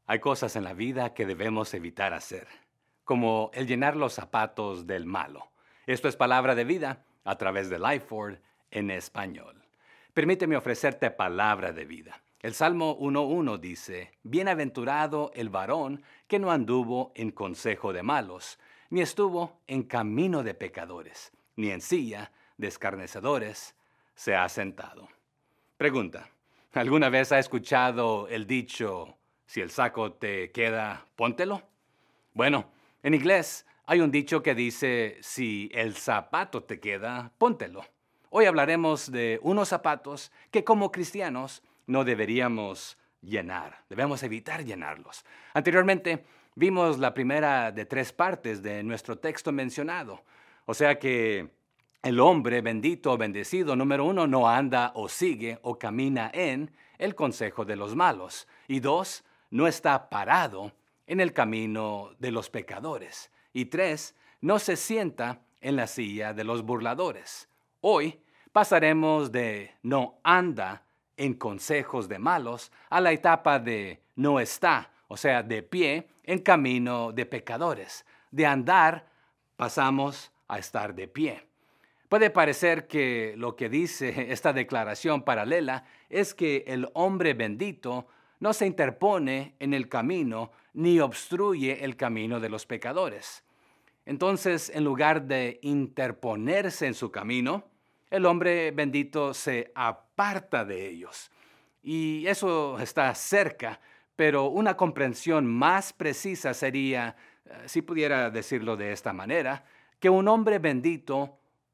Hay cosas en la vida que debemos evitar hacer, como el llenar los zapatos del malo. Esto es palabra de vida a través de Lifeword en español. Permíteme ofrecerte palabra de vida. El Salmo 1:1 dice, Bienaventurado el varón que no anduvo en consejo de malos, ni estuvo en camino de pecadores, ni en silla de escarnecedores se ha sentado. Pregunta, ¿alguna vez ha escuchado el dicho, si el saco te queda, póntelo? Bueno, en inglés hay un dicho que dice, si el zapato te queda, póntelo. Hoy hablaremos de unos zapatos que como cristianos no deberíamos llenar, debemos evitar llenarlos. Anteriormente vimos la primera de 3 partes de nuestro texto mencionado, o sea que el hombre bendito o bendecido, número 1, no anda o sigue o camina en el consejo de los malos. Y 2, no está parado en el camino de los pecadores. Y 3, no se sienta en la silla de los burladores. Hoy pasaremos de no anda en consejos de malos a la etapa de no está, o sea, de pie en camino de pecadores. De andar pasamos a estar de pie. Puede parecer que lo que dice esta declaración paralela es que el hombre bendito no se interpone en el camino ni obstruye el camino de los pecadores. Entonces, en lugar de interponerse en su camino, el hombre bendito se aparta de ellos. Y eso está cerca, pero una comprensión más precisa sería, si pudiera decirlo de esta manera, que un hombre bendito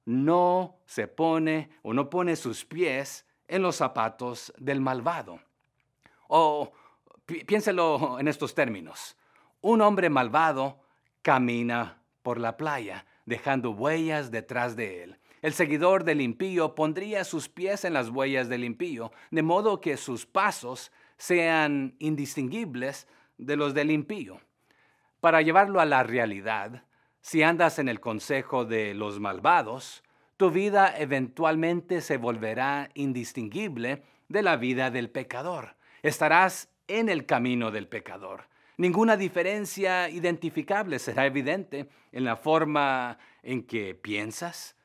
no se pone o no pone sus pies en los zapatos del malvado. O piénselo en estos términos. Un hombre malvado camina por la playa, dejando huellas detrás de él. El seguidor del impío pondría sus pies en las huellas del impío, de modo que sus pasos sean indistinguibles de los del impío. Para llevarlo a la realidad, si andas en el consejo de los malvados, tu vida eventualmente se volverá indistinguible de la vida del pecador. Estarás en el camino del pecador. Ninguna diferencia identificable será evidente en la forma en que piensas,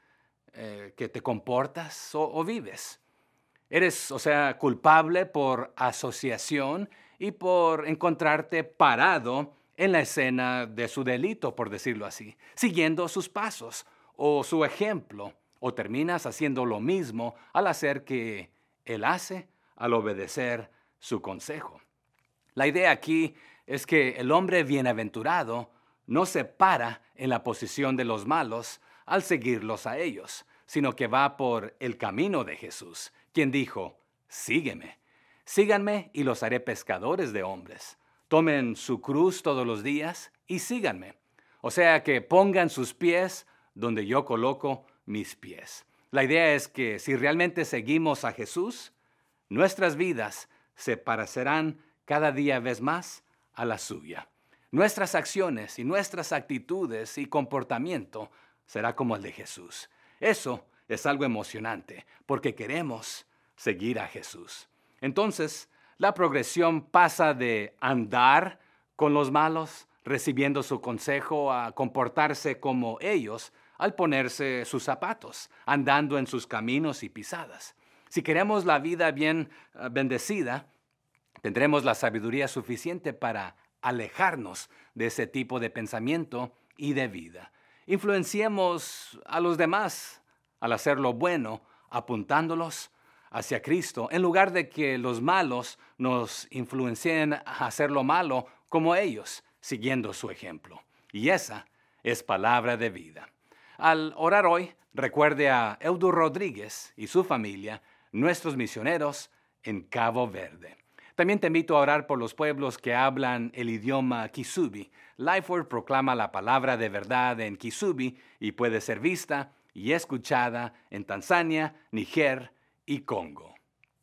que te comportas o vives. Eres, o sea, culpable por asociación y por encontrarte parado en la escena de su delito, por decirlo así, siguiendo sus pasos o su ejemplo, o terminas haciendo lo mismo al hacer que él hace, al obedecer su consejo. La idea aquí es que el hombre bienaventurado no se para en la posición de los malos al seguirlos a ellos, sino que va por el camino de Jesús, quien dijo, sígueme, síganme y los haré pescadores de hombres. Tomen su cruz todos los días y síganme. O sea que pongan sus pies donde yo coloco mis pies. La idea es que si realmente seguimos a Jesús, nuestras vidas se parecerán cada día vez más a la suya. Nuestras acciones y nuestras actitudes y comportamiento será como el de Jesús. Eso es algo emocionante porque queremos seguir a Jesús. Entonces, la progresión pasa de andar con los malos, recibiendo su consejo, a comportarse como ellos al ponerse sus zapatos, andando en sus caminos y pisadas. Si queremos la vida bien bendecida, tendremos la sabiduría suficiente para alejarnos de ese tipo de pensamiento y de vida. Influenciemos a los demás al hacer lo bueno, apuntándolos hacia Cristo, en lugar de que los malos nos influencien a hacer lo malo como ellos, siguiendo su ejemplo. Y esa es palabra de vida. Al orar hoy, recuerde a Eudo Rodríguez y su familia, nuestros misioneros en Cabo Verde. También te invito a orar por los pueblos que hablan el idioma Kisubi. Lifeword proclama la palabra de verdad en Kisubi y puede ser vista y escuchada en Tanzania, Níger y Congo.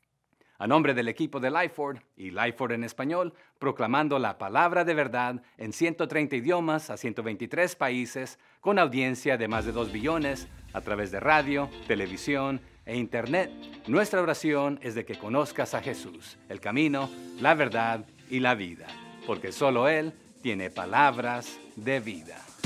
A nombre del equipo de Lifeword y Lifeword en español, proclamando la palabra de verdad en 130 idiomas a 123 países, con audiencia de más de 2 billones a través de radio, televisión e internet. Nuestra oración es de que conozcas a Jesús, el camino, la verdad y la vida. porque solo Él tiene palabras de vida.